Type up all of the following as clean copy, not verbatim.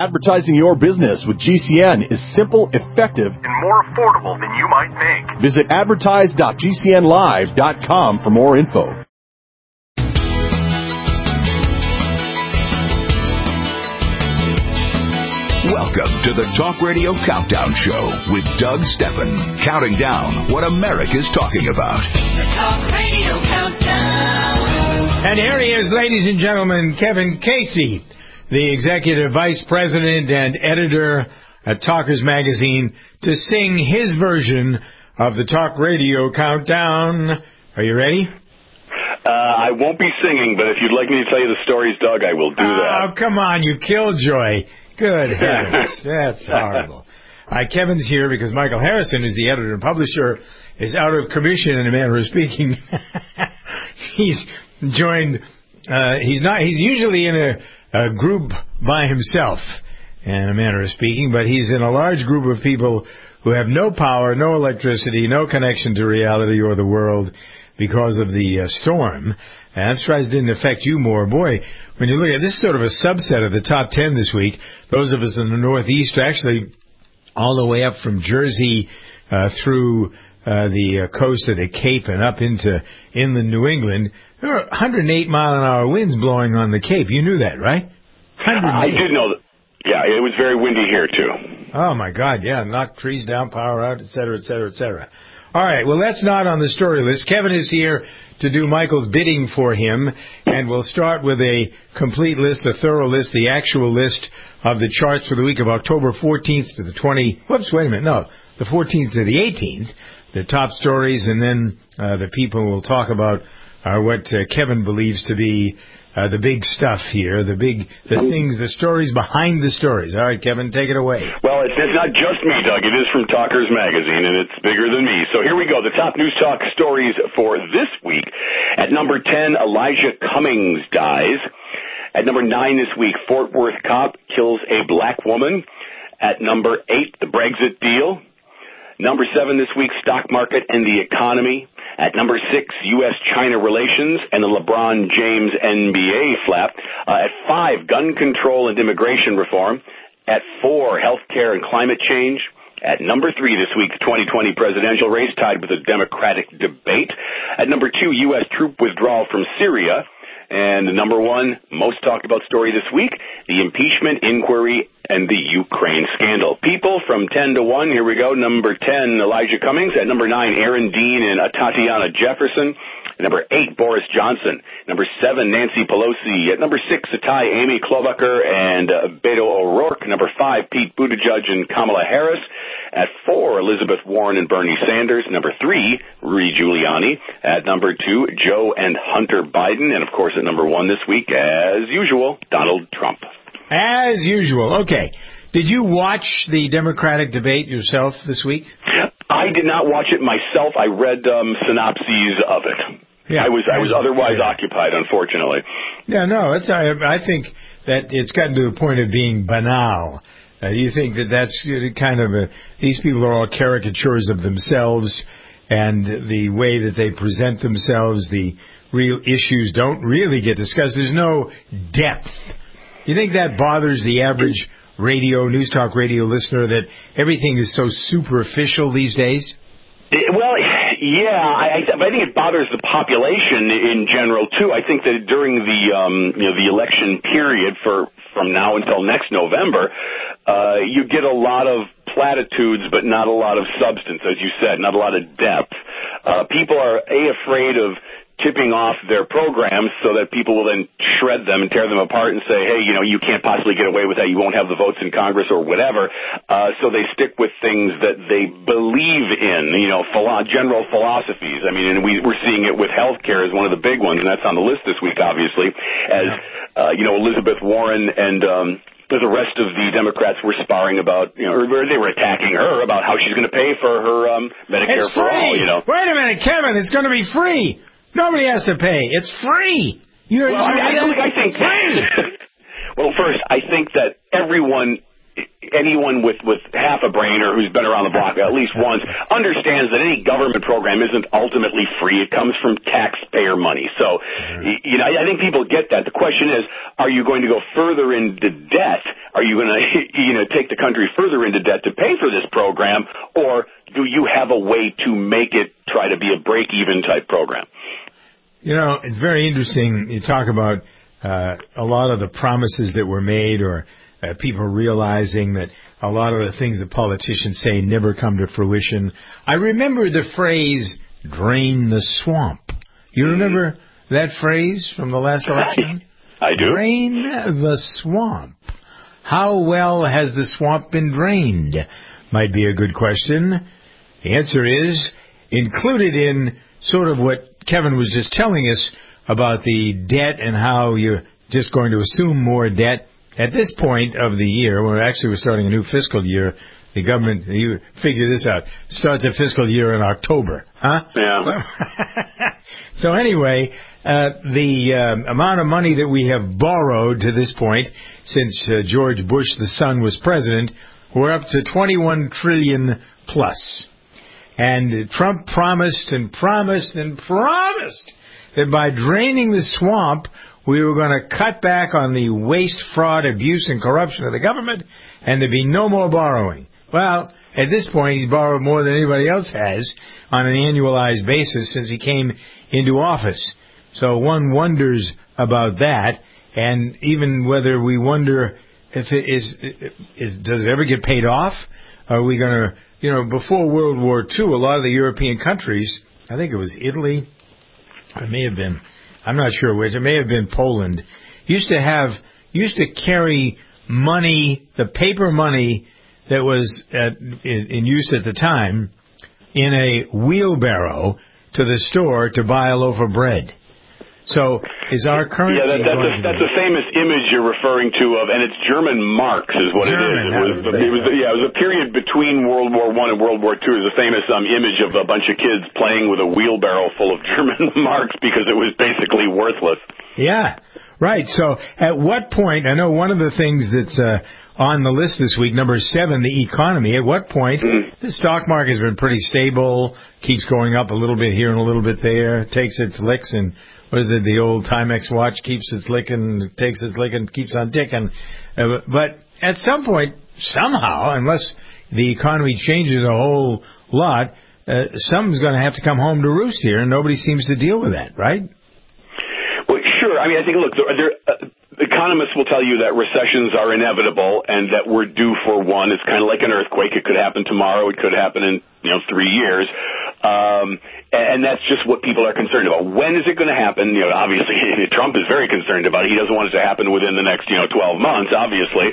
Advertising your business with GCN is simple, effective, and more affordable than you might think. Visit advertise.gcnlive.com for more info. Welcome to the Talk Radio Countdown Show with Doug Steffen, counting down what America's talking about. The Talk Radio Countdown. And here he is, ladies and gentlemen, Kevin Casey, the Executive Vice President and Editor at Talkers Magazine, to sing his version of the Talk Radio Countdown. Are you ready? I won't be singing, but if you'd like me to tell you the stories, Doug, I will do that. Oh, come on, you killjoy. Good heavens, that's horrible. Kevin's here because Michael Harrison, who's the editor and publisher, is out of commission in a manner of speaking. He's joined, he's usually in a group by himself, in a manner of speaking, but he's in a large group of people who have no power, no electricity, no connection to reality or the world because of the storm. And I'm surprised it didn't affect you more. Boy, when you look at this, is sort of a subset of the top 10 this week. Those of us in the Northeast, actually all the way up from Jersey through the coast of the Cape and up into inland New England. There were 108-mile-an-hour winds blowing on the Cape. You knew that, right? I did know that. Yeah, it was very windy here, too. Oh, my God, yeah. Knocked trees down, power out, et cetera, et cetera, et cetera. All right, well, that's not on the story list. Kevin is here to do Michael's bidding for him, and we'll start with a complete list, a thorough list, the actual list of the charts for the week of October 14th to the 14th to the 18th, the top stories, and then the people we'll talk about are what Kevin believes to be the big stuff here, the things, the stories behind the stories. All right, Kevin, take it away. Well, it's not just me, Doug. It is from Talkers Magazine, and it's bigger than me. So here we go. The top news talk stories for this week. At number 10, Elijah Cummings dies. At number 9 this week, Fort Worth cop kills a black woman. At number 8, the Brexit deal. Number 7 this week, stock market and the economy. At number 6, U.S.-China relations and the LeBron James NBA flap. At 5, gun control and immigration reform. At 4, healthcare and climate change. At number 3 this week, the 2020 presidential race tied with a Democratic debate. At number 2, U.S. troop withdrawal from Syria. And the number 1 most talked about story this week, the impeachment inquiry and the Ukraine scandal. People from 10 to 1, here we go. Number 10, Elijah Cummings. At number 9, Aaron Dean and Tatiana Jefferson. At number 8, Boris Johnson. Number 7, Nancy Pelosi. At number 6, Atai Amy Klobuchar and Beto O'Rourke. Number 5, Pete Buttigieg and Kamala Harris. At 4, Elizabeth Warren and Bernie Sanders. Number 3, Rudy Giuliani. At number 2, Joe and Hunter Biden. And, of course, at number 1 this week, as usual, Donald Trump. As usual. Okay. Did you watch the Democratic debate yourself this week? I did not watch it myself. I read synopses of it. Yeah, I was otherwise occupied, unfortunately. Yeah, no, I think that it's gotten to the point of being banal. Do you think that that's kind of these people are all caricatures of themselves, and the way that they present themselves, the real issues don't really get discussed. There's no depth. You think that bothers the average news talk radio listener, that everything is so superficial these days? Well, yeah, I think it bothers the population in general too. I think that during the election period from now until next November, you get a lot of platitudes, but not a lot of substance, as you said, not a lot of depth. People are afraid of tipping off their programs so that people will then shred them and tear them apart and say, hey, you can't possibly get away with that. You won't have the votes in Congress or whatever. So they stick with things that they believe in, general philosophies. I mean, and we're seeing it with healthcare as one of the big ones, and that's on the list this week, obviously, as, Elizabeth Warren and the rest of the Democrats were sparring about, or they were attacking her about how she's going to pay for her Medicare it's for free. all, Wait a minute, Kevin, it's going to be free. Nobody has to pay. It's free. I think. Well, first, I think that everyone anyone with half a brain or who's been around the block at least once understands that any government program isn't ultimately free. It comes from taxpayer money. So, I think people get that. The question is, are you going to go further into debt? Are you going to, take the country further into debt to pay for this program, or do you have a way to make it try to be a break-even type program? It's very interesting. You talk about a lot of the promises that were made, or people realizing that a lot of the things that politicians say never come to fruition. I remember the phrase, drain the swamp. You remember that phrase from the last election? I do. Drain the swamp. How well has the swamp been drained? Might be a good question. The answer is included in sort of what Kevin was just telling us about the debt and how you're just going to assume more debt. At this point of the year, when we're starting a new fiscal year, the government, you figure this out, starts a fiscal year in October, huh? Yeah. So anyway, the amount of money that we have borrowed to this point since George Bush the son was president, we're up to $21 trillion plus. And Trump promised and promised and promised that by draining the swamp, we were going to cut back on the waste, fraud, abuse, and corruption of the government, and there'd be no more borrowing. Well, at this point, he's borrowed more than anybody else has on an annualized basis since he came into office. So one wonders about that, and even whether we wonder if it does it ever get paid off? Are we going to, before World War II, a lot of the European countries, I think it was Italy, it may have been, I'm not sure which, it may have been Poland, used to carry money, the paper money that was in use at the time, in a wheelbarrow to the store to buy a loaf of bread. So is our currency... Yeah, that's a famous image you're referring to and it's German marks is what German, it was a period between World War I and World War II. It was a famous image of a bunch of kids playing with a wheelbarrow full of German marks because it was basically worthless. Yeah, right. So at what point, I know one of the things that's on the list this week, number 7, the economy, at what point the stock market has been pretty stable, keeps going up a little bit here and a little bit there, takes its licks, and what is it, the old Timex watch keeps its licking, takes its licking, keeps on ticking. But at some point, somehow, unless the economy changes a whole lot, something's going to have to come home to roost here, and nobody seems to deal with that, right? Well, sure. I mean, I think, look, economists will tell you that recessions are inevitable and that we're due for one. It's kind of like an earthquake. It could happen tomorrow. It could happen in, 3 years. And that's just what people are concerned about. When is it going to happen? Obviously, Trump is very concerned about it. He doesn't want it to happen within the next, 12 months, obviously.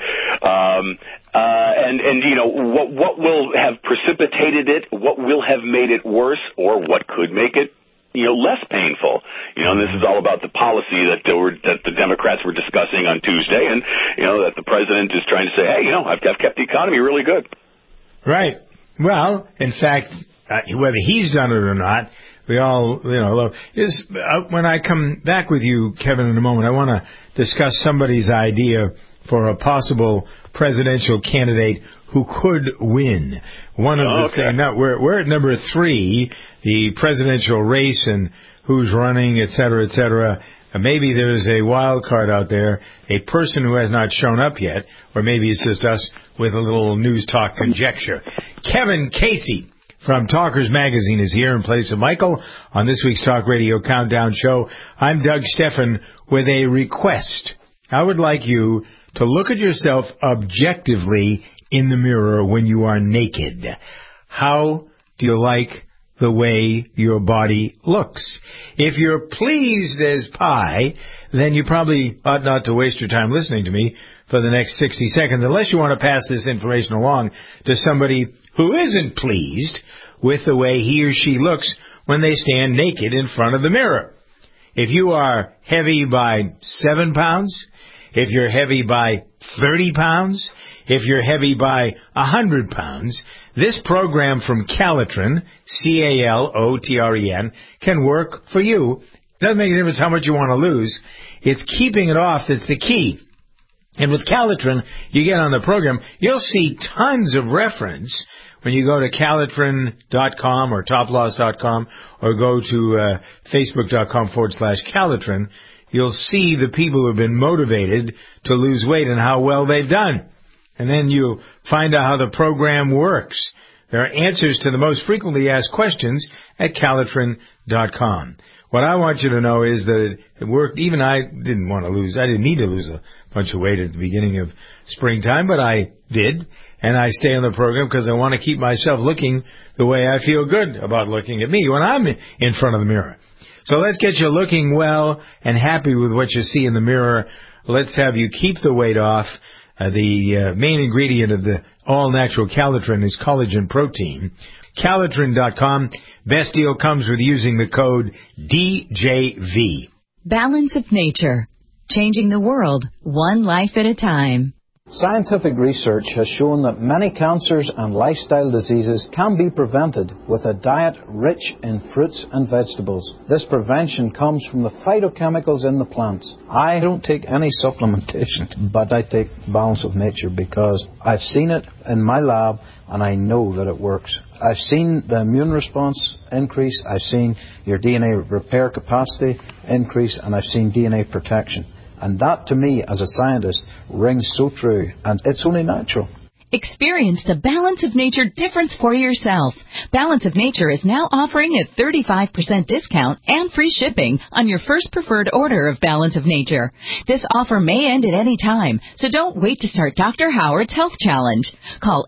What will have precipitated it? What will have made it worse? Or what could make it less painful, and this is all about the policy that the Democrats were discussing on Tuesday, and that the president is trying to say, hey, I've kept the economy really good. Right. Well, in fact, whether he's done it or not, we all, when I come back with you, Kevin, in a moment, I want to discuss somebody's idea for a possible presidential candidate who could win. One of the things, now we're at number 3, the presidential race and who's running, et cetera, et cetera. Maybe there's a wild card out there, a person who has not shown up yet, or maybe it's just us with a little news talk conjecture. Kevin Casey from Talkers Magazine is here in place of Michael on this week's Talk Radio Countdown Show. I'm Doug Steffen with a request. I would like you to look at yourself objectively in the mirror when you are naked. How do you like the way your body looks? If you're pleased as pie, then you probably ought not to waste your time listening to me for the next 60 seconds, unless you want to pass this information along to somebody who isn't pleased with the way he or she looks when they stand naked in front of the mirror. If you are heavy by 7 pounds, if you're heavy by 30 pounds, if you're heavy by 100 pounds, this program from Calotren, Calotren, can work for you. Doesn't make a difference how much you want to lose. It's keeping it off that's the key. And with Calitrin, you get on the program, you'll see tons of reference when you go to Calitrin.com or toploss.com or go to Facebook.com/Calitrin. You'll see the people who have been motivated to lose weight and how well they've done. And then you'll find out how the program works. There are answers to the most frequently asked questions at Calitrin.com. What I want you to know is that it worked. Even I didn't need to lose a bunch of weight at the beginning of springtime, but I did. And I stay on the program because I want to keep myself looking the way I feel good about looking at me when I'm in front of the mirror. So let's get you looking well and happy with what you see in the mirror. Let's have you keep the weight off. The main ingredient of the all-natural Calitrin is collagen protein. Calitrin.com. Best deal comes with using the code DJV. Balance of Nature. Changing the world, one life at a time. Scientific research has shown that many cancers and lifestyle diseases can be prevented with a diet rich in fruits and vegetables. This prevention comes from the phytochemicals in the plants. I don't take any supplementation, but I take Balance of Nature because I've seen it in my lab and I know that it works. I've seen the immune response increase, I've seen your DNA repair capacity increase, and I've seen DNA protection. And that, to me, as a scientist, rings so true. And it's only natural. Experience the Balance of Nature difference for yourself. Balance of Nature is now offering a 35% discount and free shipping on your first preferred order of Balance of Nature. This offer may end at any time, so don't wait to start Dr. Howard's Health Challenge. Call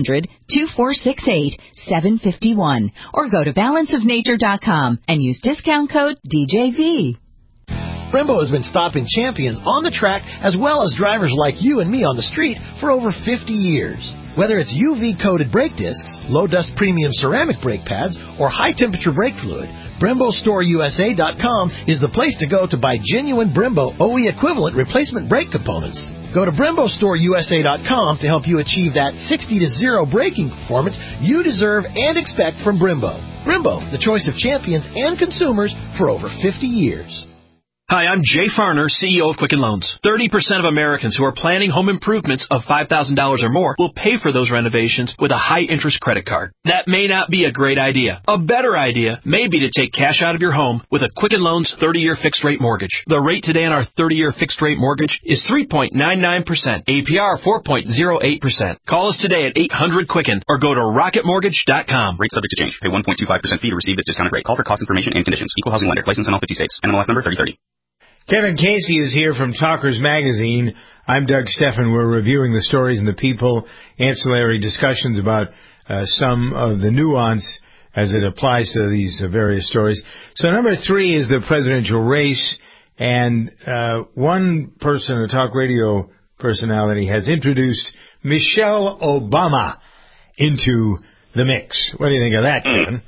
800-2468-751 or go to balanceofnature.com and use discount code DJV. Brembo has been stopping champions on the track as well as drivers like you and me on the street for over 50 years. Whether it's UV-coated brake discs, low-dust premium ceramic brake pads, or high-temperature brake fluid, BremboStoreUSA.com is the place to go to buy genuine Brembo OE equivalent replacement brake components. Go to BremboStoreUSA.com to help you achieve that 60-0 braking performance you deserve and expect from Brembo. Brembo, the choice of champions and consumers for over 50 years. Hi, I'm Jay Farner, CEO of Quicken Loans. 30% of Americans who are planning home improvements of $5,000 or more will pay for those renovations with a high-interest credit card. That may not be a great idea. A better idea may be to take cash out of your home with a Quicken Loans 30-year fixed-rate mortgage. The rate today on our 30-year fixed-rate mortgage is 3.99%, APR 4.08%. Call us today at 800-QUICKEN or go to rocketmortgage.com. Rate subject to change. Pay 1.25% fee to receive this discounted rate. Call for cost information and conditions. Equal housing lender. License in all 50 states. NMLS number 3030. Kevin Casey is here from Talkers Magazine. I'm Doug Steffen. We're reviewing the stories and the people, ancillary discussions about some of the nuance as it applies to these various stories. So number 3 is the presidential race, and one person, a talk radio personality, has introduced Michelle Obama into the mix. What do you think of that, Kevin?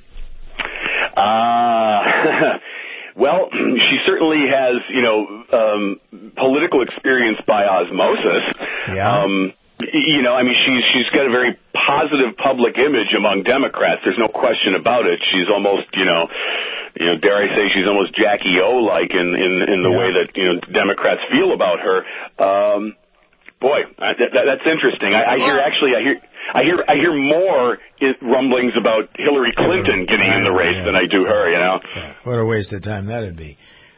Well, she certainly has, political experience by osmosis. Yeah. She's got a very positive public image among Democrats. There's no question about it. She's almost, dare I say, she's almost Jackie O-like in the way that, Democrats feel about her. That's interesting. I hear more rumblings about Hillary Clinton getting in the race than I do her, Yeah. What a waste of time that'd be.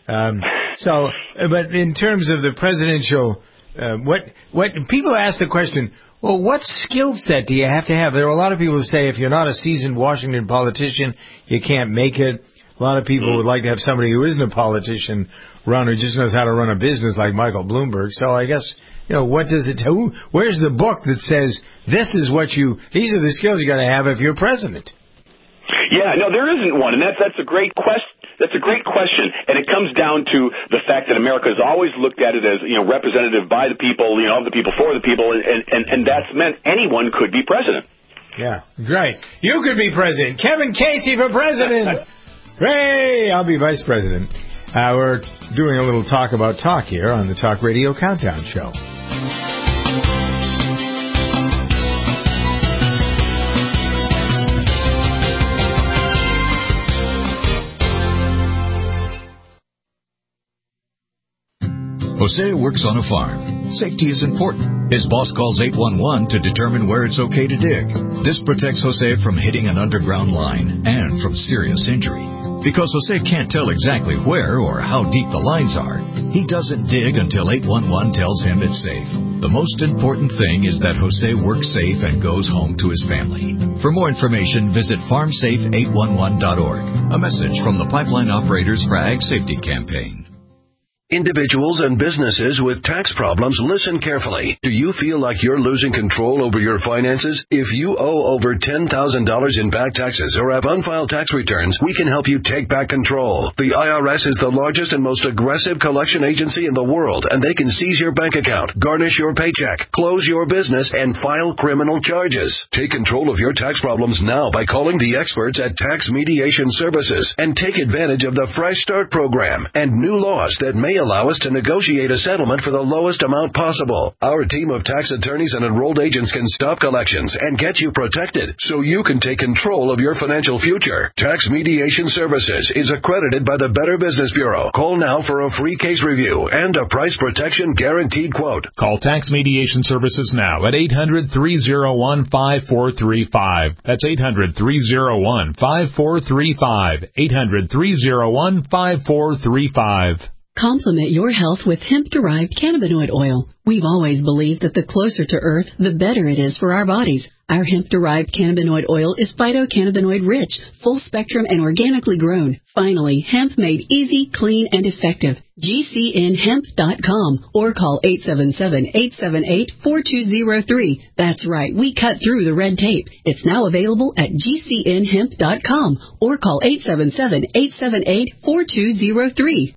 But in terms of the presidential, what people ask the question, well, what skill set do you have to have? There are a lot of people who say if you're not a seasoned Washington politician, you can't make it. A lot of people would like to have somebody who isn't a politician run, who just knows how to run a business like Michael Bloomberg. So I guess, what does it tell? Where's the book that says these are the skills you got to have if you're president? Yeah, no, there isn't one, and that's a great question. That's a great question, and it comes down to the fact that America has always looked at it as, representative by the people, of the people for the people, and that's meant anyone could be president. Yeah, great. You could be president. Kevin Casey for president. Hooray! I'll be vice president. We're doing a little talk about talk here on the Talk Radio Countdown Show. Jose works on a farm. Safety is important. His boss calls 811 to determine where it's okay to dig. This protects Jose from hitting an underground line and from serious injury. Because Jose can't tell exactly where or how deep the lines are, he doesn't dig until 811 tells him it's safe. The most important thing is that Jose works safe and goes home to his family. For more information, visit farmsafe811.org. A message from the Pipeline Operators for Ag Safety Campaign. Individuals and businesses with tax problems, listen carefully. Do you feel like you're losing control over your finances? If you owe over $10,000 in back taxes or have unfiled tax returns, we can help you take back control. The IRS is the largest and most aggressive collection agency in the world, and they can seize your bank account, garnish your paycheck, close your business, and file criminal charges. Take control of your tax problems now by calling the experts at Tax Mediation Services and take advantage of the Fresh Start program and new laws that may allow us to negotiate a settlement for the lowest amount possible. Our team of tax attorneys and enrolled agents can stop collections and get you protected so you can take control of your financial future. Tax Mediation Services is accredited by the Better Business Bureau. Call now for a free case review and a price protection guaranteed quote. Call Tax Mediation Services now at 800-301-5435. That's 800-301-5435. 800-301-5435. Complement your health with hemp-derived cannabinoid oil. We've always believed that the closer to Earth, the better it is for our bodies. Our hemp-derived cannabinoid oil is phytocannabinoid-rich, full-spectrum, and organically grown. Finally, hemp made easy, clean, and effective. GCNhemp.com or call 877-878-4203. That's right, we cut through the red tape. It's now available at GCNhemp.com or call 877-878-4203.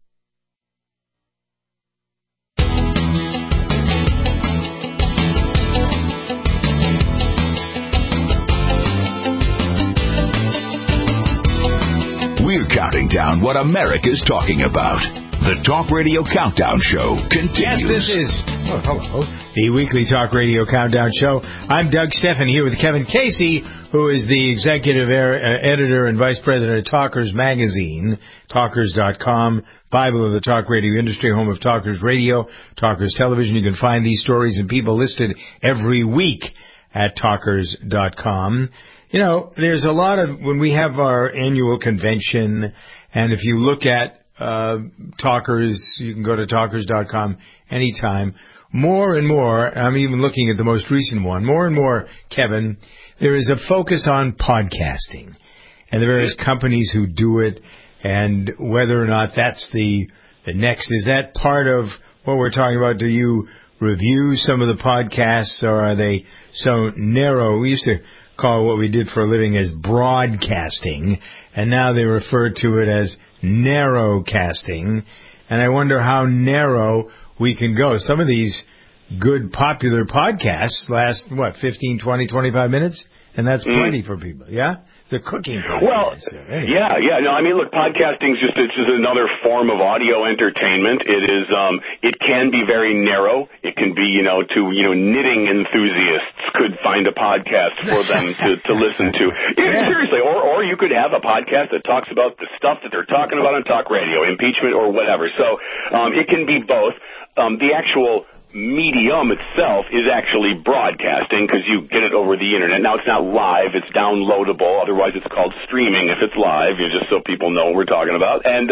We're counting down what America's talking about. The Talk Radio Countdown Show continues. Yes, this is the weekly Talk Radio Countdown Show. I'm Doug Steffen here with Kevin Casey, who is the executive editor and vice president of Talkers Magazine, Talkers.com, Bible of the Talk Radio industry, home of Talkers Radio, Talkers Television. You can find these stories and people listed every week at Talkers.com. You know, there's a lot of, when we have our annual convention, and if you look at Talkers, you can go to Talkers.com anytime. More and more, I'm even looking at the most recent one, more and more, Kevin, there is a focus on podcasting and the various companies who do it, and whether or not that's the next. Is that part of what we're talking about? Do you review some of the podcasts, or are they so narrow? We used to call what we did for a living as broadcasting, and now they refer to it as narrowcasting. And I wonder how narrow we can go. Some of these good, popular podcasts last, 15, 20, 25 minutes? And that's plenty for people, yeah? The cooking podcast. Well, yeah. No, I mean, look, podcasting is just another form of audio entertainment. It is, it can be very narrow. It can be, knitting enthusiasts could find a podcast for them to listen to. Yeah, seriously. Or you could have a podcast that talks about the stuff that they're talking about on talk radio, impeachment or whatever. So, it can be both. The actual medium itself is actually broadcasting because you get it over the internet. Now, it's not live, it's downloadable. Otherwise, it's called streaming if it's live, just so people know what we're talking about. And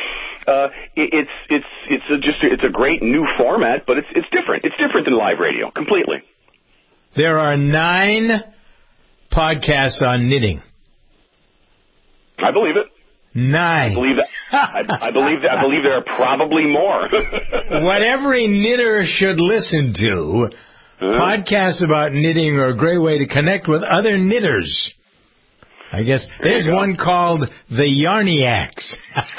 it's a great new format, but it's different. It's different than live radio, completely. There are 9 podcasts on knitting. I believe it. 9. I believe that. I believe there are probably more. What every knitter should listen to. Podcasts about knitting are a great way to connect with other knitters. I guess there's one called The Yarniacs.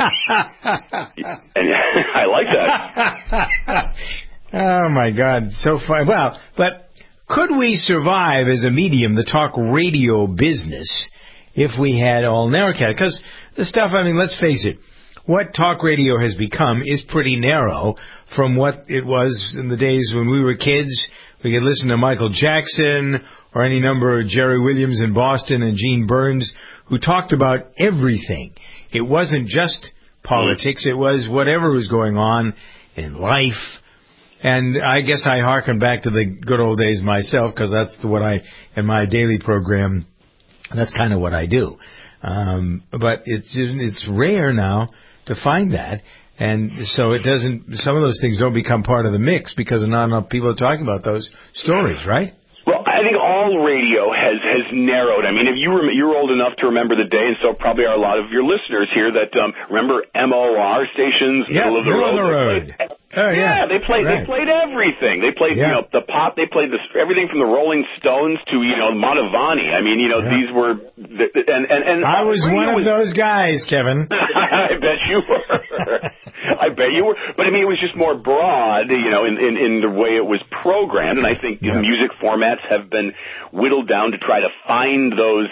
I like that. Oh, my God. So fun. Well, but could we survive as a medium, the talk radio business, if we had all narrowcast? Because the stuff, let's face it, what talk radio has become is pretty narrow from what it was in the days when we were kids. We could listen to Michael Jackson or any number of Jerry Williams in Boston and Gene Burns, who talked about everything. It wasn't just politics. It was whatever was going on in life. And I guess I hearken back to the good old days myself, because that's what in my daily program, that's kind of what I do. But it's rare now to find that. And so some of those things don't become part of the mix because not enough people are talking about those stories, right? Well, I think all radio has narrowed. I mean, if you're old enough to remember the day, and so probably are a lot of your listeners here that remember MOR stations, middle of the road. Oh, yeah. They played everything. They played the pop. They played everything from the Rolling Stones to Mantovani. I mean, these were and I was one of those guys, Kevin. I bet you were. I bet you were. But I mean, it was just more broad, in the way it was programmed. And I think music formats have been whittled down to try to find those,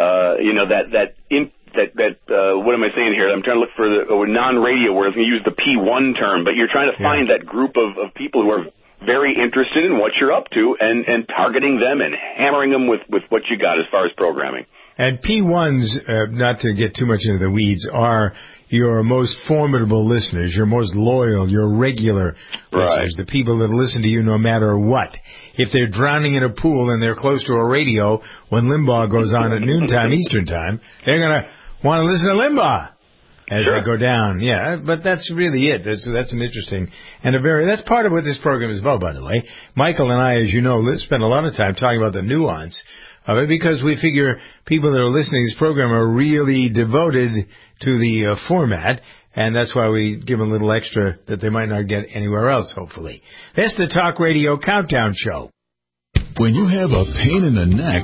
what am I saying here? I'm trying to look for the non-radio word. I was going to use the P1 term, but you're trying to find that group of people who are very interested in what you're up to and targeting them and hammering them with what you got as far as programming. And P1s, not to get too much into the weeds, are your most formidable listeners, your most loyal, your regular listeners, the people that listen to you no matter what. If they're drowning in a pool and they're close to a radio when Limbaugh goes on at noontime Eastern time, they're going to want to listen to Limbaugh as they go down. Yeah, but that's really it. That's an interesting and that's part of what this program is about, by the way. Michael and I, as you know, spend a lot of time talking about the nuance of it because we figure people that are listening to this program are really devoted to the format, and that's why we give them a little extra that they might not get anywhere else, hopefully. That's the Talk Radio Countdown Show. When you have a pain in the neck,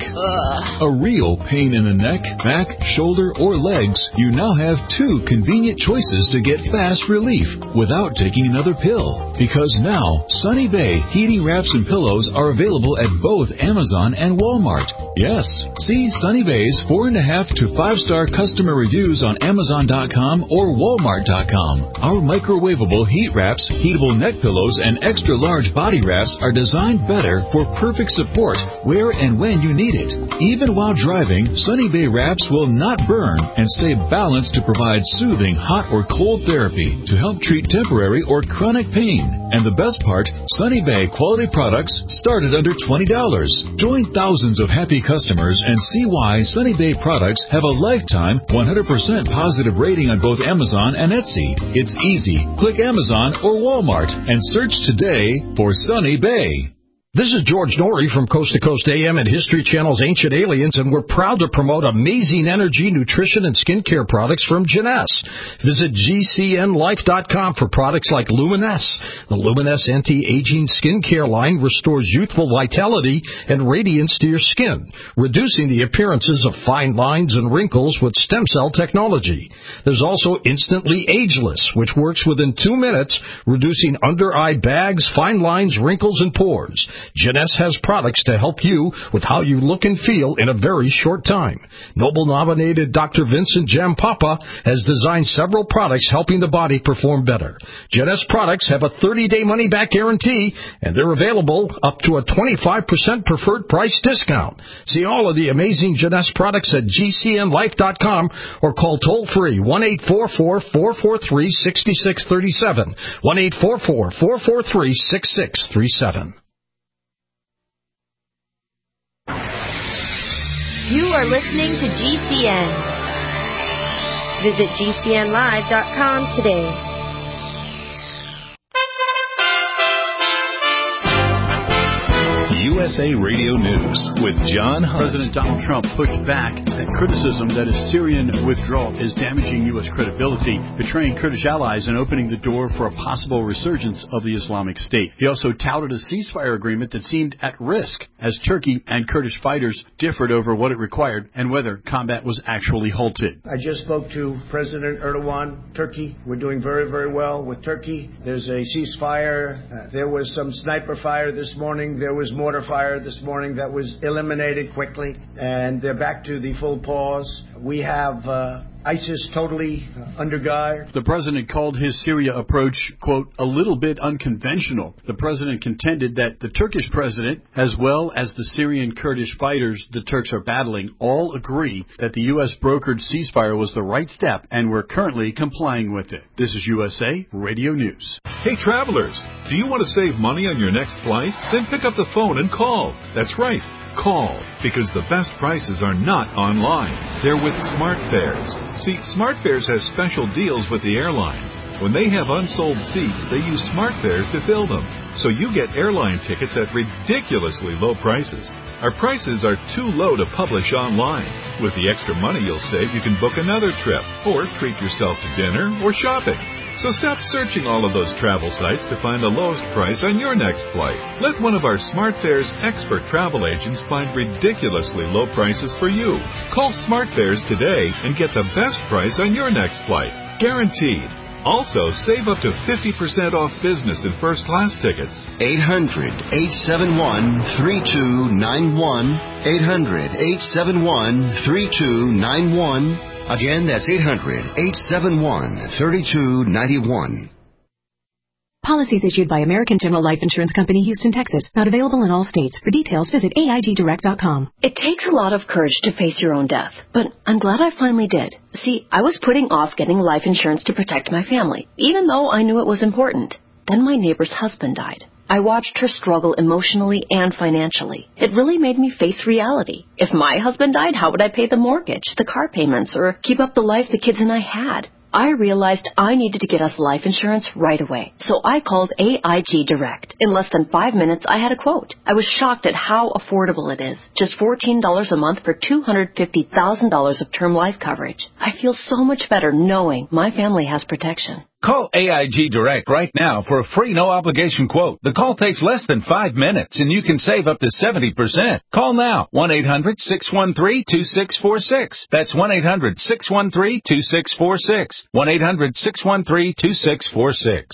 a real pain in the neck, back, shoulder, or legs, you now have two convenient choices to get fast relief without taking another pill. Because now, Sunny Bay heating wraps and pillows are available at both Amazon and Walmart. Yes, see Sunny Bay's 4.5 to 5-star customer reviews on Amazon.com or Walmart.com. Our microwavable heat wraps, heatable neck pillows, and extra large body wraps are designed better for perfect support where and when you need it. Even while driving, Sunny Bay wraps will not burn and stay balanced to provide soothing hot or cold therapy to help treat temporary or chronic pain. And the best part, Sunny Bay quality products start at under $20. Join thousands of happy customers and see why Sunny Bay products have a lifetime 100% positive rating on both Amazon and Etsy. It's easy. Click Amazon or Walmart and search today for Sunny Bay. This is George Norrie from Coast to Coast AM and History Channel's Ancient Aliens, and we're proud to promote amazing energy, nutrition, and skincare products from Jeunesse. Visit GCNLife.com for products like Luminesse. The Luminesse anti-aging skincare line restores youthful vitality and radiance to your skin, reducing the appearances of fine lines and wrinkles with stem cell technology. There's also Instantly Ageless, which works within 2 minutes, reducing under-eye bags, fine lines, wrinkles, and pores. Jeunesse has products to help you with how you look and feel in a very short time. Nobel-nominated Dr. Vincent Jampapa has designed several products helping the body perform better. Jeunesse products have a 30-day money-back guarantee, and they're available up to a 25% preferred price discount. See all of the amazing Jeunesse products at GCNLife.com or call toll-free 1-844-443-6637, 1-844-443-6637. You are listening to GCN. Visit GCNlive.com today. USA Radio News with John Hunt. President Donald Trump pushed back at criticism that a Syrian withdrawal is damaging U.S. credibility, betraying Kurdish allies, and opening the door for a possible resurgence of the Islamic State. He also touted a ceasefire agreement that seemed at risk as Turkey and Kurdish fighters differed over what it required and whether combat was actually halted. I just spoke to President Erdogan, Turkey. We're doing very, very well with Turkey. There's a ceasefire. There was some sniper fire this morning. There was mortar fire this morning that was eliminated quickly, and they're back to the full pause. We have ISIS totally under guard. The president called his Syria approach, quote, a little bit unconventional. The president contended that the Turkish president, as well as the Syrian Kurdish fighters the Turks are battling, all agree that the U.S. brokered ceasefire was the right step, and we're currently complying with it. This is USA Radio News. Hey, travelers, do you want to save money on your next flight? Then pick up the phone and call. That's right. Call, because the best prices are not online. They're with SmartFares. See, SmartFares has special deals with the airlines. When they have unsold seats, they use SmartFares to fill them. So you get airline tickets at ridiculously low prices. Our prices are too low to publish online. With the extra money you'll save, you can book another trip, or treat yourself to dinner or shopping. So stop searching all of those travel sites to find the lowest price on your next flight. Let one of our SmartFares expert travel agents find ridiculously low prices for you. Call SmartFares today and get the best price on your next flight. Guaranteed. Also, save up to 50% off business and first-class tickets. 800-871-3291. 800-871-3291. Again, that's 800-871-3291. Policies issued by American General Life Insurance Company, Houston, Texas. Not available in all states. For details, visit AIGdirect.com. It takes a lot of courage to face your own death, but I'm glad I finally did. See, I was putting off getting life insurance to protect my family, even though I knew it was important. Then my neighbor's husband died. I watched her struggle emotionally and financially. It really made me face reality. If my husband died, how would I pay the mortgage, the car payments, or keep up the life the kids and I had? I realized I needed to get us life insurance right away. So I called AIG Direct. In less than 5 minutes, I had a quote. I was shocked at how affordable it is. Just $14 a month for $250,000 of term life coverage. I feel so much better knowing my family has protection. Call AIG Direct right now for a free no-obligation quote. The call takes less than 5 minutes, and you can save up to 70%. Call now, 1-800-613-2646. That's 1-800-613-2646. 1-800-613-2646.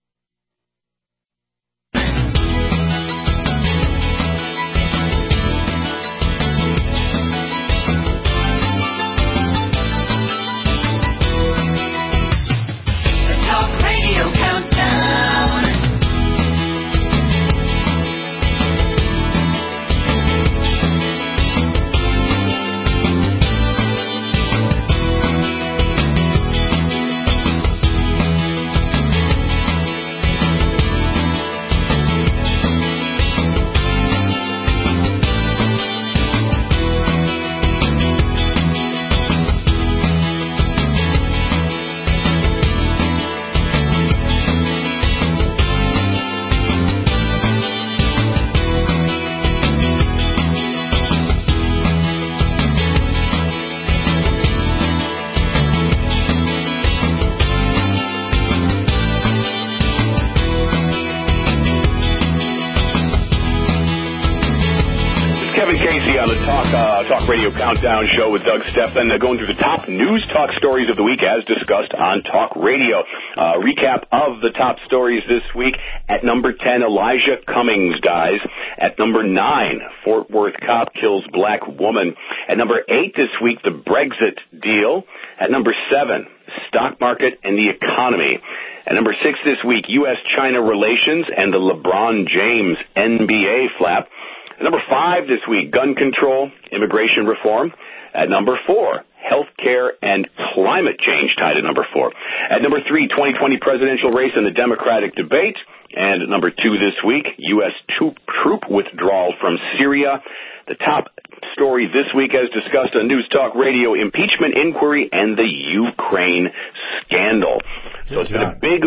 Talk Radio Countdown Show with Doug Stephan, going through the top news talk stories of the week as discussed on Talk Radio. Recap of the top stories this week. At number 10, Elijah Cummings dies. At number 9, Fort Worth cop kills black woman. At number 8 this week, the Brexit deal. At number 7, stock market and the economy. At number 6 this week, U.S.-China relations and the LeBron James NBA flap. At number 5 this week, gun control, immigration reform. At number 4, healthcare and climate change, tied at number 4. At number 3, 2020 presidential race and the Democratic debate. And at number 2 this week, U.S. troop withdrawal from Syria. The top story this week, as discussed on News Talk Radio, impeachment inquiry and the Ukraine scandal. So it's been a big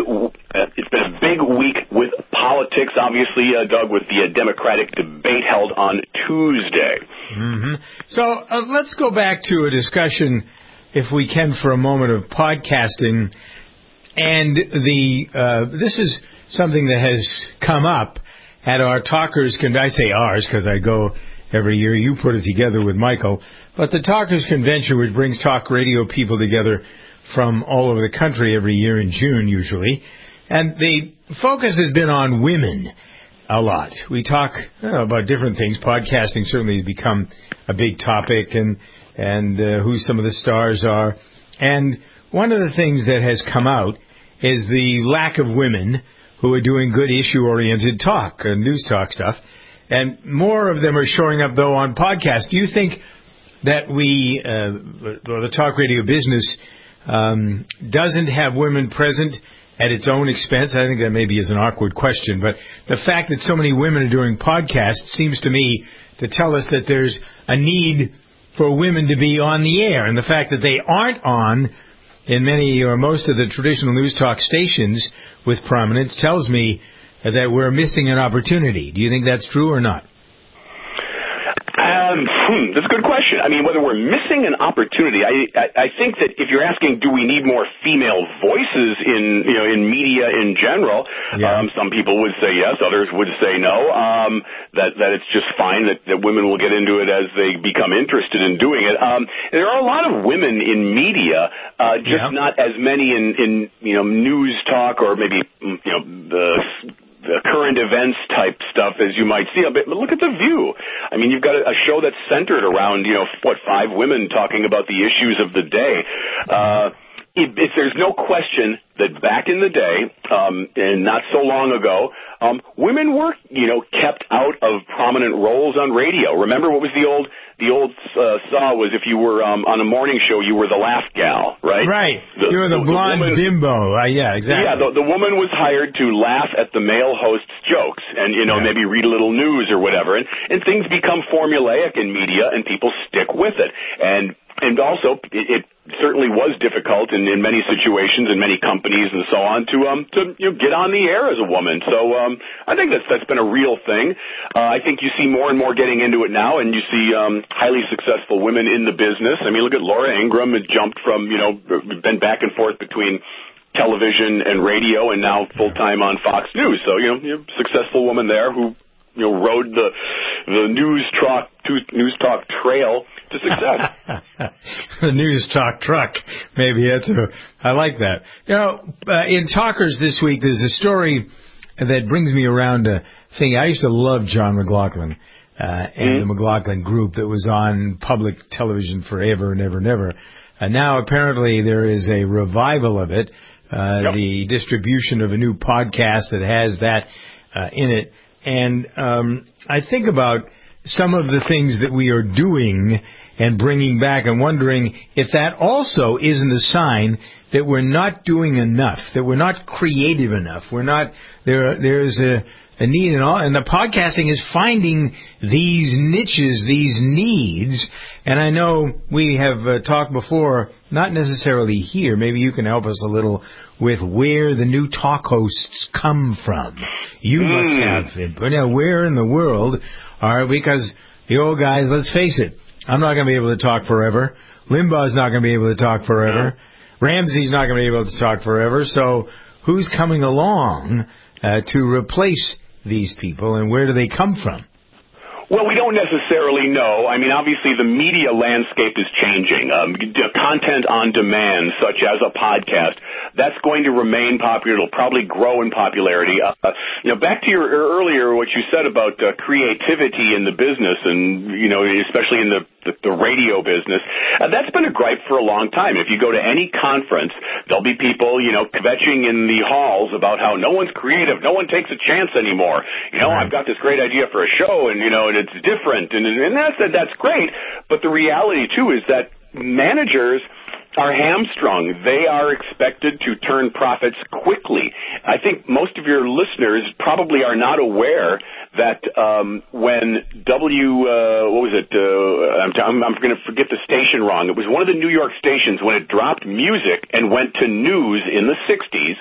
week with politics, obviously, Doug, with the Democratic debate held on Tuesday. Mm-hmm. So let's go back to a discussion, if we can, for a moment, of podcasting. And this is something that has come up at our Talkers Convention. I say ours because I go every year. You put it together with Michael. But the Talkers Convention, which brings talk radio people together from all over the country every year in June, usually. And the focus has been on women. a lot. We talk about different things. Podcasting certainly has become a big topic, and who some of the stars are. And one of the things that has come out is the lack of women who are doing good issue-oriented talk, news talk stuff. And more of them are showing up, though, on podcasts. Do you think that the talk radio business doesn't have women present at its own expense? I think that maybe is an awkward question, but the fact that so many women are doing podcasts seems to me to tell us that there's a need for women to be on the air, and the fact that they aren't on in many or most of the traditional news talk stations with prominence tells me that we're missing an opportunity. Do you think that's true or not? That's a good question. I mean, whether we're missing an opportunity, I think that if you're asking, do we need more female voices in media in general, some people would say yes, others would say no, that it's just fine that women will get into it as they become interested in doing it. There are a lot of women in media, just not as many in news talk or maybe the current events type stuff as you might see. But look at The View. I mean, you've got a show that's centered around, 5 women talking about the issues of the day. There's no question that back in the day, and not so long ago, women were, kept out of prominent roles on radio. Remember what was the old saw was if you were on a morning show, you were the laugh gal, right? Right. You were the blonde bimbo. Yeah, exactly. Yeah, the woman was hired to laugh at the male host's jokes and, maybe read a little news or whatever. And things become formulaic in media and people stick with it. And also, it certainly was difficult in many situations and many companies and so on to get on the air as a woman. So I think that's been a real thing. I think you see more and more getting into it now, and you see highly successful women in the business. I mean, look at Laura Ingraham, had jumped from been back and forth between television and radio, and now full time on Fox News. So successful woman there who rode the news talk trail to success. The news talk truck, maybe. I like that. In Talkers this week, there's a story that brings me around a thing. I used to love John McLaughlin and the McLaughlin Group that was on public television forever and ever and ever. And now apparently there is a revival of it, the distribution of a new podcast that has that in it. And I think about some of the things that we are doing and bringing back and wondering if that also isn't a sign that we're not doing enough, that we're not creative enough. We're not there's a need and all, and the podcasting is finding these niches, these needs. And I know we have talked before, not necessarily here, maybe you can help us a little with where the new talk hosts come from. You must have it. But where in the world because the old guys, let's face it, I'm not going to be able to talk forever. Limbaugh's not going to be able to talk forever. Ramsey's not going to be able to talk forever. So who's coming along to replace these people, and where do they come from? Well, we don't necessarily know. I mean, obviously the media landscape is changing. Content on demand, such as a podcast, that's going to remain popular. It'll probably grow in popularity. Back to your earlier, what you said about creativity in the business and, especially in the radio business, that's been a gripe for a long time. If you go to any conference, there'll be people, kvetching in the halls about how no one's creative, no one takes a chance anymore. I've got this great idea for a show, and, it's different, and that's great. But the reality, too, is that managers are hamstrung. They are expected to turn profits quickly. I think most of your listeners probably are not aware that when I'm going to forget the station wrong. It was one of the New York stations when it dropped music and went to news in the 60s.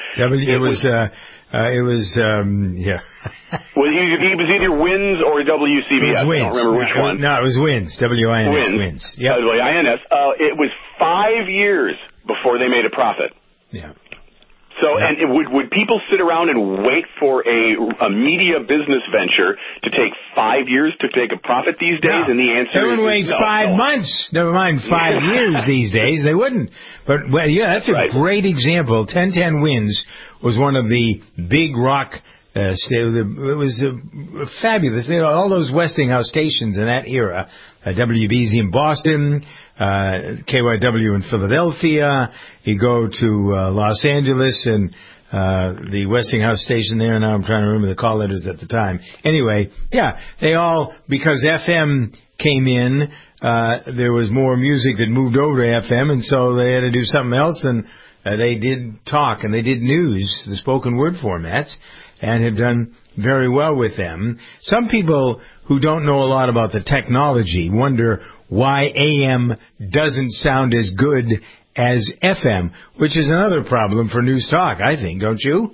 Well, it was either WINS or WCBS. It was WINS. I don't remember which one. No, it was WINS. WINS. WINS. Yep. WINS. It was 5 years before they made a profit. Yeah. So, and would people sit around and wait for a media business venture to take 5 years to take a profit these days? And the answer they would wait 5 months. Never mind 5 years these days. They wouldn't. But that's a great example. 1010 WINS was one of the big rock It was fabulous. All those Westinghouse stations in that era, WBZ in Boston, KYW in Philadelphia. You go to Los Angeles and the Westinghouse station there. Now I'm trying to remember the call letters at the time. Anyway, yeah, they all, because FM came in, there was more music that moved over to FM, and so they had to do something else, and they did talk, and they did news, the spoken word formats, and have done very well with them. Some people who don't know a lot about the technology wonder why AM doesn't sound as good as FM, which is another problem for News Talk, I think, don't you?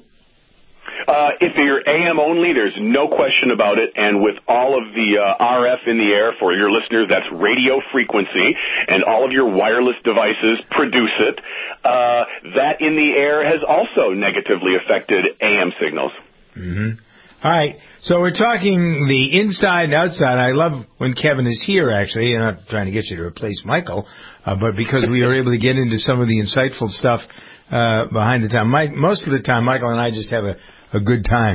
If you're AM only, there's no question about it, and with all of the RF in the air for your listeners, that's radio frequency, and all of your wireless devices produce it. That in the air has also negatively affected AM signals. Mm-hmm. All right, so we're talking the inside and outside. I love when Kevin is here, actually. I'm not trying to get you to replace Michael, but because we are able to get into some of the insightful stuff behind the time. Most of the time, Michael and I just have a good time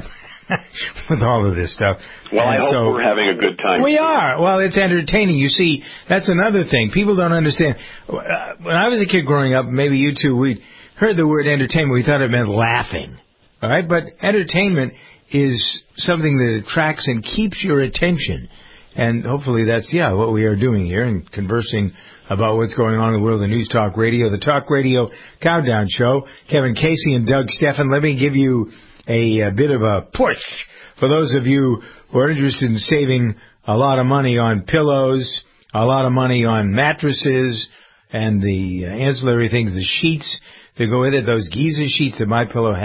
with all of this stuff. Well, I hope we're having a good time. We are. Well, it's entertaining. You see, that's another thing. People don't understand. When I was a kid growing up, maybe you too, we heard the word entertainment. We thought it meant laughing. All right? But entertainment is something that attracts and keeps your attention. And hopefully that's, what we are doing here and conversing about what's going on in the world of News Talk Radio, the Talk Radio Countdown Show. Kevin Casey and Doug Steffen, let me give you a bit of a push for those of you who are interested in saving a lot of money on pillows, a lot of money on mattresses, and the ancillary things, the sheets that go with it. Those Giza sheets that MyPillow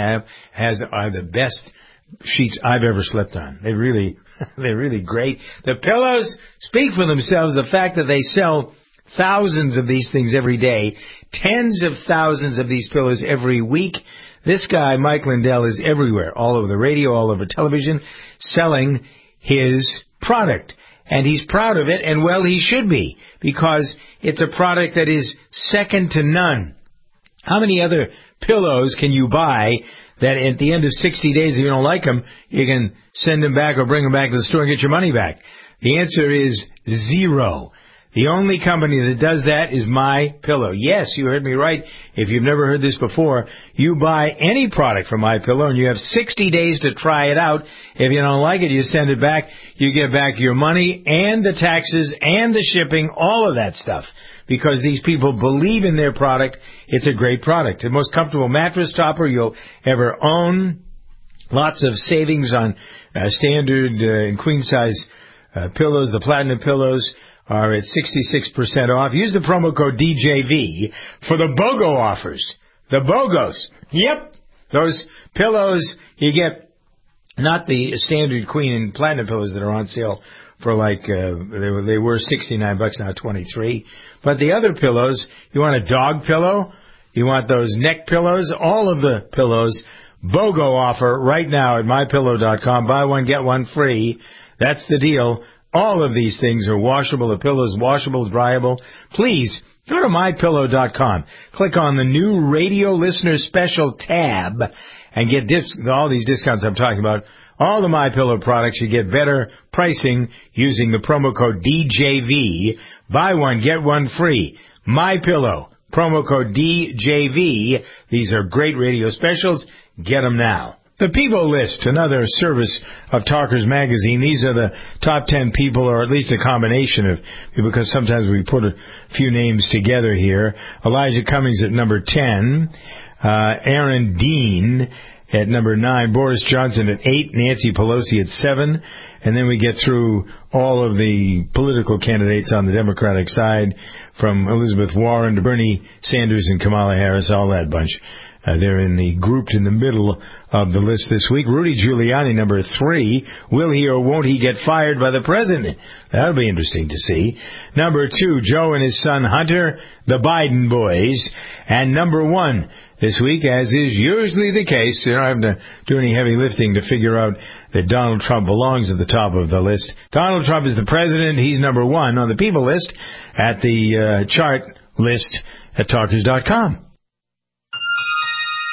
are the best sheets I've ever slept on. They're really great. The pillows speak for themselves. The fact that they sell thousands of these things every day, tens of thousands of these pillows every week. This guy, Mike Lindell, is everywhere, all over the radio, all over television, selling his product. And he's proud of it, and well, he should be, because it's a product that is second to none. How many other pillows can you buy that at the end of 60 days, if you don't like them, you can send them back or bring them back to the store and get your money back? The answer is zero. The only company that does that is MyPillow. Yes, you heard me right. If you've never heard this before, you buy any product from MyPillow and you have 60 days to try it out. If you don't like it, you send it back. You get back your money and the taxes and the shipping, all of that stuff. Because these people believe in their product. It's a great product. The most comfortable mattress topper you'll ever own. Lots of savings on standard and queen size pillows. The platinum pillows are at 66% off. Use the promo code DJV for the BOGO offers. The BOGOs. Yep. Those pillows, you get not the standard queen and platinum pillows that are on sale for like, they were $69, now $23. But the other pillows, you want a dog pillow? You want those neck pillows? All of the pillows, BOGO offer right now at MyPillow.com. Buy one, get one free. That's the deal. All of these things are washable. The pillows, washable, dryable. Please go to MyPillow.com. Click on the new radio listener special tab and get all these discounts I'm talking about. All the MyPillow products, you get better pricing using the promo code DJV. Buy one, get one free. MyPillow, promo code DJV. These are great radio specials. Get them now. The People List, another service of Talkers Magazine. These are the top 10 people, or at least a combination of, because sometimes we put a few names together here. Elijah Cummings at number 10. Aaron Dean at number 9. Boris Johnson at 8. Nancy Pelosi at 7. And then we get through all of the political candidates on the Democratic side, from Elizabeth Warren to Bernie Sanders and Kamala Harris, all that bunch. They're grouped in the middle of the list this week. Rudy Giuliani, number 3. Will he or won't he get fired by the president? That'll be interesting to see. Number 2, Joe and his son Hunter, the Biden boys. And number 1 this week, as is usually the case, you don't have to do any heavy lifting to figure out that Donald Trump belongs at the top of the list. Donald Trump is the president. He's number 1 on the People List at the chart list at Talkers.com.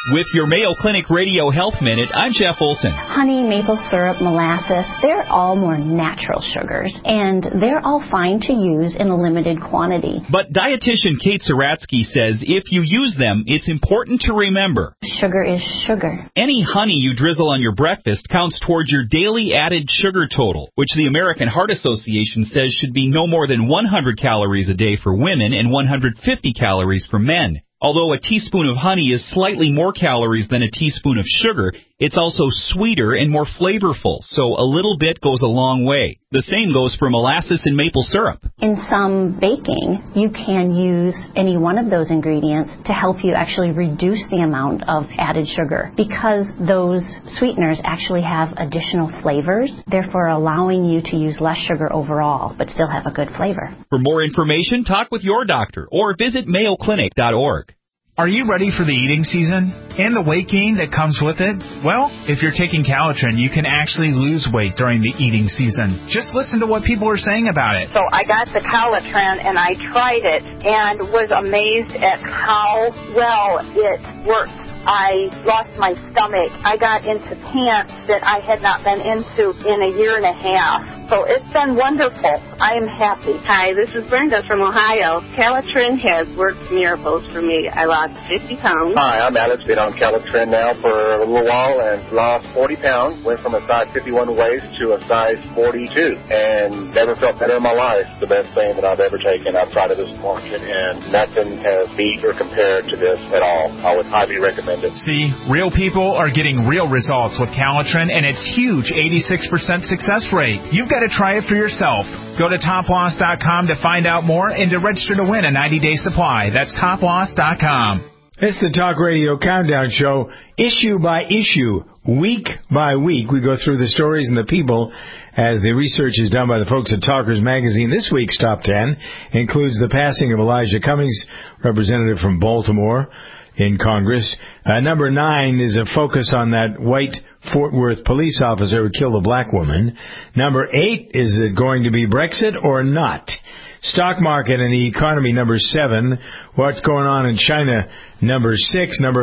With your Mayo Clinic Radio Health Minute, I'm Jeff Olson. Honey, maple syrup, molasses, they're all more natural sugars, and they're all fine to use in a limited quantity. But dietitian Kate Saratsky says if you use them, it's important to remember. Sugar is sugar. Any honey you drizzle on your breakfast counts towards your daily added sugar total, which the American Heart Association says should be no more than 100 calories a day for women and 150 calories for men. Although a teaspoon of honey is slightly more calories than a teaspoon of sugar, it's also sweeter and more flavorful, so a little bit goes a long way. The same goes for molasses and maple syrup. In some baking, you can use any one of those ingredients to help you actually reduce the amount of added sugar because those sweeteners actually have additional flavors, therefore allowing you to use less sugar overall, but still have a good flavor. For more information, talk with your doctor or visit mayoclinic.org. Are you ready for the eating season and the weight gain that comes with it? Well, if you're taking Calitrin, you can actually lose weight during the eating season. Just listen to what people are saying about it. So I got the Calitrin and I tried it and was amazed at how well it worked. I lost my stomach. I got into pants that I had not been into in a year and a half. So it's been wonderful. I am happy. Hi, this is Brenda from Ohio. Calitrin has worked miracles for me. I lost 50 pounds. Hi, I'm Alex. Been on Calitrin now for a little while and lost 40 pounds. Went from a size 51 waist to a size 42 and never felt better in my life. The best thing that I've ever taken outside of this market, and nothing has beat or compared to this at all. I would highly recommend it. See, real people are getting real results with Calitrin, and it's huge 86% success rate. You've got to try it for yourself. Go to toploss.com to find out more and to register to win a 90-day supply. That's toploss.com. It's the Talk Radio Countdown Show, issue by issue, week by week. We go through the stories and the people as the research is done by the folks at Talkers Magazine. This week's Top 10 includes the passing of Elijah Cummings, representative from Baltimore in Congress. Number 9 is a focus on that white Fort Worth police officer who killed a black woman. Number 8, is it going to be Brexit or not? Stock market and the economy, number 7. What's going on in China, number 6. Number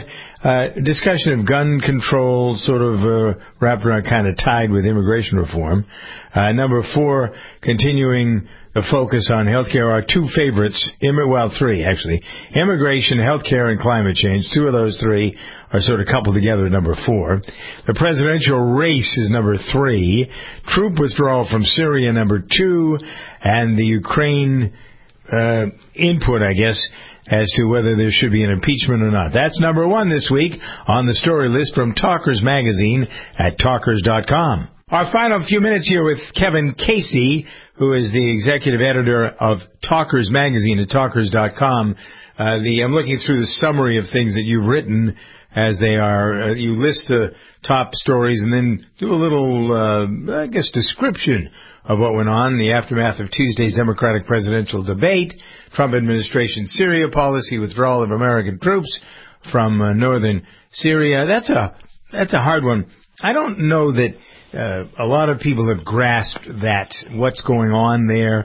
5, discussion of gun control, sort of wrapped around, kind of tied with immigration reform. Number 4, continuing the focus on healthcare. Our two favorites, 3 actually, immigration, healthcare, and climate change. 2 of those 3 are sort of coupled together at number 4. The presidential race is number 3. Troop withdrawal from Syria, number 2. And the Ukraine input, I guess, as to whether there should be an impeachment or not. That's number 1 this week on the story list from Talkers Magazine at talkers.com. Our final few minutes here with Kevin Casey, who is the executive editor of Talkers Magazine at talkers.com. I'm looking through the summary of things that you've written as they are. You list the top stories and then do a little, description of what went on in the aftermath of Tuesday's Democratic presidential debate, Trump administration Syria policy, withdrawal of American troops from northern Syria. That's a hard one. I don't know that a lot of people have grasped that, what's going on there,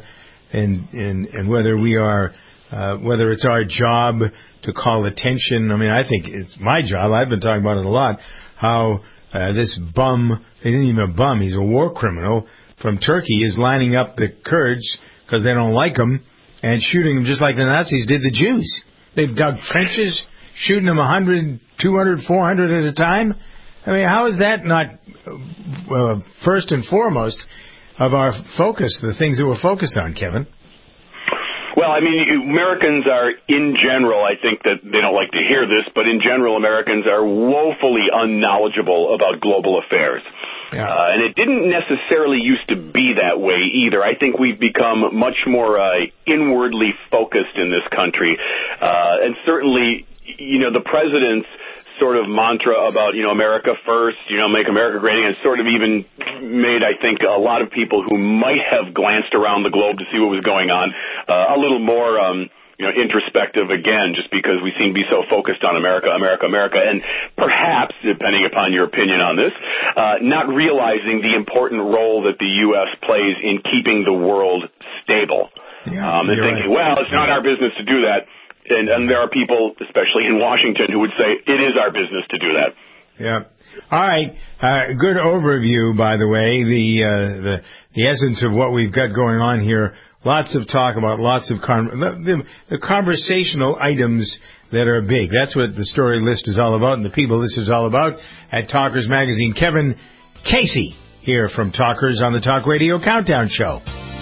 and whether we are, whether it's our job to call attention. I mean, I think it's my job. I've been talking about it a lot, how this bum, he isn't even a bum, he's a war criminal from Turkey, is lining up the Kurds because they don't like them and shooting them just like the Nazis did the Jews. They've dug trenches, shooting them 100, 200, 400 at a time. I mean, how is that not first and foremost of our focus, the things that we're focused on, Kevin? Well, I mean, Americans are, in general, I think that they don't like to hear this, but in general, Americans are woefully unknowledgeable about global affairs. Yeah. And it didn't necessarily used to be that way either. I think we've become much more inwardly focused in this country. And certainly, the president's sort of mantra about, America first, make America great again, sort of even made, I think, a lot of people who might have glanced around the globe to see what was going on a little more introspective again, just because we seem to be so focused on America, and perhaps, depending upon your opinion on this, not realizing the important role that the U.S. plays in keeping the world stable. And thinking, well, it's not our business to do that. And there are people, especially in Washington, who would say it is our business to do that. Yeah. All right. Good overview, by the way. The essence of what we've got going on here. Lots of talk about lots of the conversational items that are big. That's what the story list is all about, and the people this is all about at Talkers Magazine. Kevin Casey here from Talkers on the Talk Radio Countdown Show.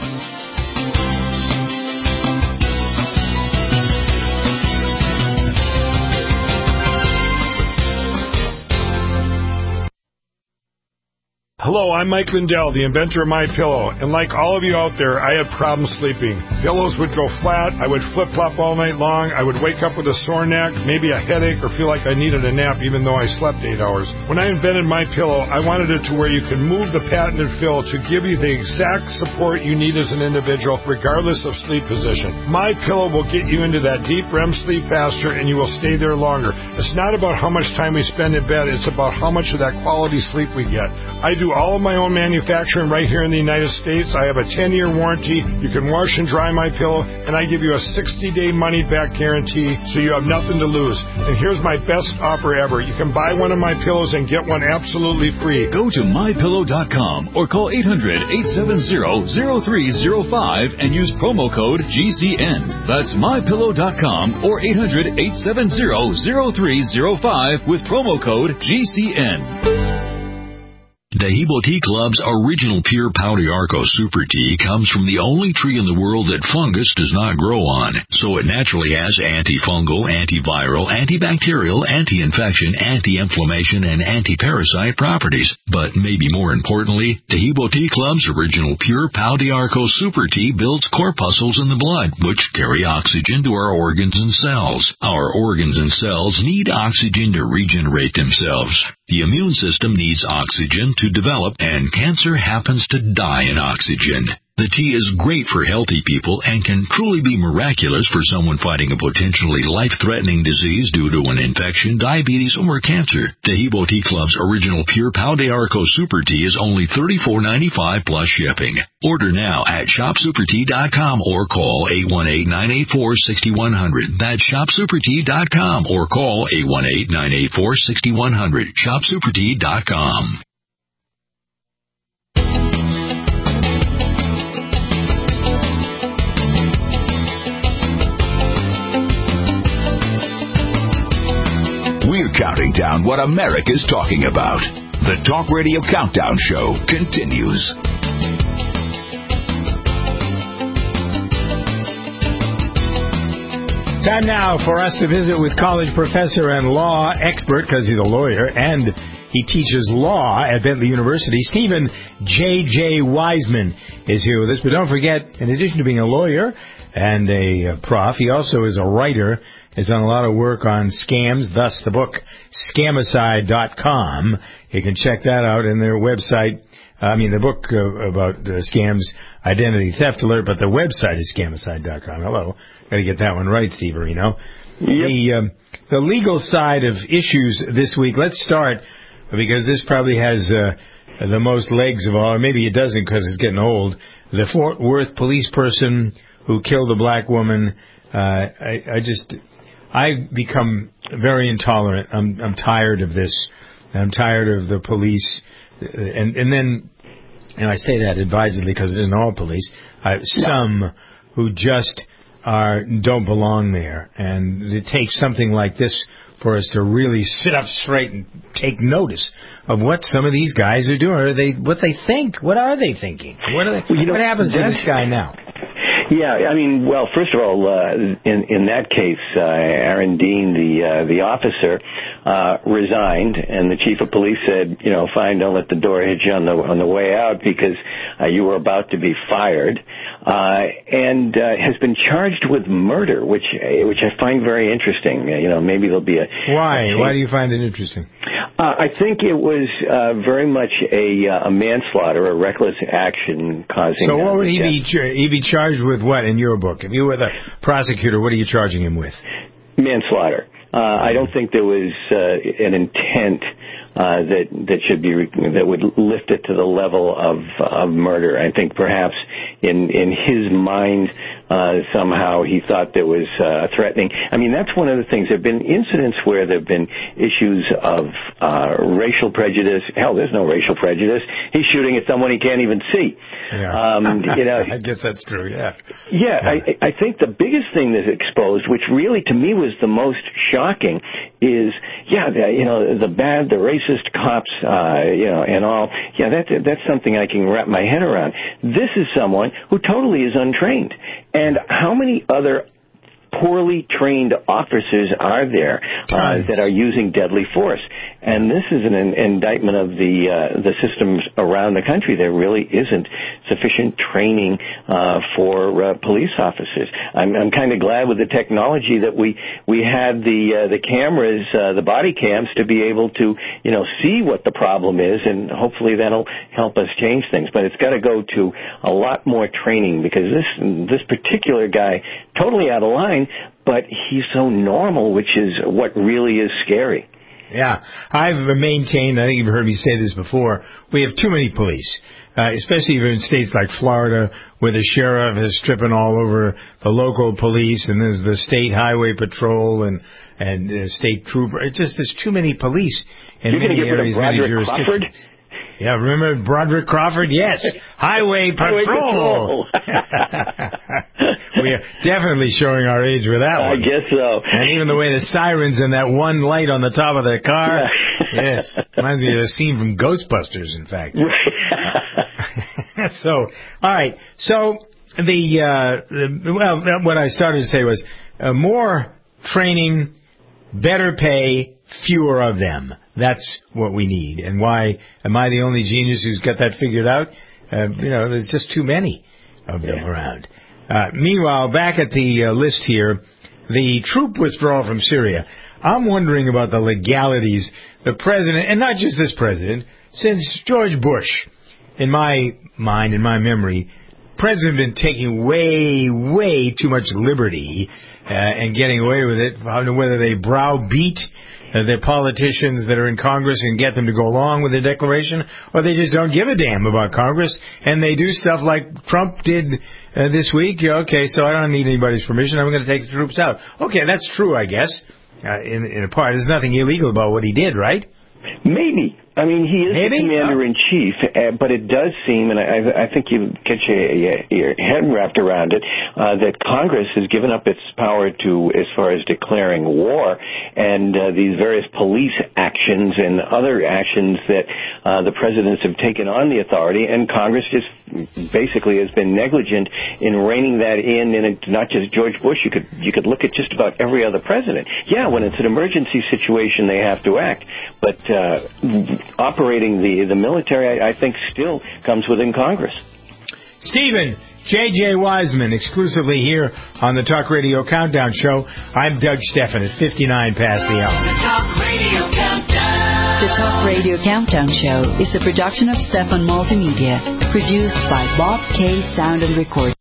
Hello, I'm Mike Lindell, the inventor of MyPillow, and like all of you out there, I had problems sleeping. Pillows would go flat, I would flip-flop all night long, I would wake up with a sore neck, maybe a headache, or feel like I needed a nap even though I slept 8 hours. When I invented MyPillow, I wanted it to where you can move the patented fill to give you the exact support you need as an individual, regardless of sleep position. MyPillow will get you into that deep REM sleep faster, and you will stay there longer. It's not about how much time we spend in bed, it's about how much of that quality sleep we get. I do all of my own manufacturing right here in the United States. I have a 10-year warranty. You can wash and dry MyPillow, and I give you a 60-day money-back guarantee, so you have nothing to lose. And here's my best offer ever. You can buy one of my pillows and get one absolutely free. Go to MyPillow.com or call 800-870-0305 and use promo code GCN. That's MyPillow.com or 800-870-0305 with promo code GCN. Dehibo Tea Club's original pure Pau d'Arco Super Tea comes from the only tree in the world that fungus does not grow on, so it naturally has antifungal, antiviral, antibacterial, anti-infection, anti-inflammation, and anti-parasite properties. But maybe more importantly, Dehibo Tea Club's original pure Pau d'Arco Super Tea builds corpuscles in the blood, which carry oxygen to our organs and cells. Our organs and cells need oxygen to regenerate themselves. The immune system needs oxygen to develop, and cancer happens to die in oxygen. The tea is great for healthy people and can truly be miraculous for someone fighting a potentially life-threatening disease due to an infection, diabetes, or cancer. Dehibo Tea Club's original pure Pau d'Arco Super Tea is only $34.95 plus shipping. Order now at ShopSuperTea.com or call 818-984-6100. That's ShopSuperTea.com or call 818-984-6100. ShopSuperTea.com. We're counting down what America's talking about. The Talk Radio Countdown Show continues. Time now for us to visit with college professor and law expert, because he's a lawyer, and he teaches law at Bentley University. Stephen J.J. Wiseman is here with us. But don't forget, in addition to being a lawyer and a prof, he also is a writer, has done a lot of work on scams, thus the book Scamicide.com. You can check that out in their website. The book about scams, Identity Theft Alert, but the website is Scamicide.com. Hello. Got to get that one right, Steve Areno. Yep. The legal side of issues this week, let's start, because this probably has the most legs of all, or maybe it doesn't because it's getting old. The Fort Worth police person who killed a black woman. I've become very intolerant. I'm tired of this. I'm tired of the police. And I say that advisedly because it isn't all police. Some who just don't belong there. And it takes something like this for us to really sit up straight and take notice of what some of these guys are doing. What they think. What are they thinking? What happens to this guy now? Yeah, well, first of all, in that case, Aaron Dean, the officer, resigned, and the chief of police said, fine, don't let the door hit you on the way out because you were about to be fired, and has been charged with murder, which I find very interesting. Maybe there'll be a why? Why do you find it interesting? I think it was very much a manslaughter, a reckless action causing. So what would he be charged with? What in your book? If you were the prosecutor, what are you charging him with? Manslaughter. I don't think there was an intent that should be that would lift it to the level of murder. I think perhaps in his mind somehow he thought there was threatening. I mean, that's one of the things. There have been incidents where there have been issues of racial prejudice. Hell, there's no racial prejudice. He's shooting at someone he can't even see. Yeah. I guess that's true. Yeah. Yeah, I think the biggest thing that's exposed, which really to me was the most shocking, is the racist cops, and all. Yeah, that's something I can wrap my head around. This is someone who totally is untrained, and how many other poorly trained officers are there that are using deadly force? And this is an indictment of the systems around the country. There really isn't sufficient training for police officers. I'm kind of glad with the technology that we had the cameras, the body cams, to be able to see what the problem is, and hopefully that'll help us change things. But it's got to go to a lot more training, because this particular guy, totally out of line, but he's so normal, which is what really is scary. Yeah, I've maintained, I think you've heard me say this before, we have too many police, especially in states like Florida, where the sheriff is tripping all over the local police, and there's the state highway patrol and state trooper. It's just there's too many police in many areas, many jurisdictions. Yeah, remember Broderick Crawford? Yes. Highway Patrol. We are definitely showing our age with that one. I guess so. And even the way the sirens and that one light on the top of the car. Yes. Reminds me of a scene from Ghostbusters, in fact. So, all right. So, what I started to say was more training, better pay, fewer of them. That's what we need. And why am I the only genius who's got that figured out? There's just too many of them around. Meanwhile, back at the list here, the troop withdrawal from Syria. I'm wondering about the legalities. The president, and not just this president, since George Bush, in my mind, in my memory, presidents have been taking way, way too much liberty and getting away with it. I don't know whether they browbeat the politicians that are in Congress and get them to go along with the declaration, or they just don't give a damn about Congress, and they do stuff like Trump did this week. Okay, so I don't need anybody's permission. I'm going to take the troops out. Okay, that's true, I guess, in a part. There's nothing illegal about what he did, right? Maybe. I mean, he is the commander-in-chief, but it does seem, and I think you get your head wrapped around it, that Congress has given up its power as far as declaring war, and these various police actions and other actions that the presidents have taken on the authority, and Congress just basically has been negligent in reining that in. And it's not just George Bush. You could look at just about every other president. Yeah, when it's an emergency situation, they have to act, but operating the military, I think, still comes within Congress. Stephen, J.J. Wiseman, exclusively here on the Talk Radio Countdown Show. I'm Doug Stephan at 59 past the hour. The Talk Radio Countdown. The Talk Radio Countdown Show is a production of Stephan Multimedia, produced by Bob K. Sound and Recording.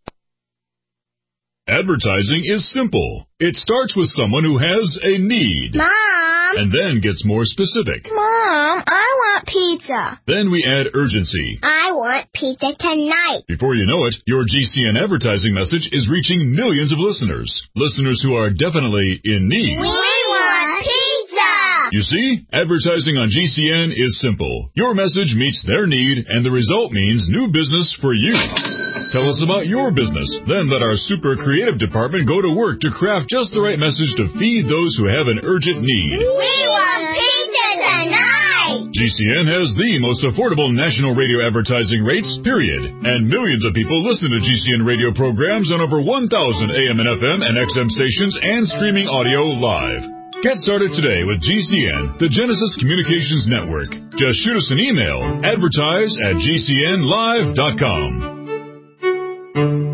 Advertising is simple. It starts with someone who has a need. Mom! And then gets more specific. Mom, I want pizza. Then we add urgency. I want pizza tonight. Before you know it, your GCN advertising message is reaching millions of listeners. Listeners who are definitely in need. We want pizza! You see, advertising on GCN is simple. Your message meets their need, and the result means new business for you. Tell us about your business. Then let our super creative department go to work to craft just the right message to feed those who have an urgent need. We want pizza tonight! GCN has the most affordable national radio advertising rates, period. And millions of people listen to GCN radio programs on over 1,000 AM and FM and XM stations and streaming audio live. Get started today with GCN, the Genesis Communications Network. Just shoot us an email, advertise@gcnlive.com.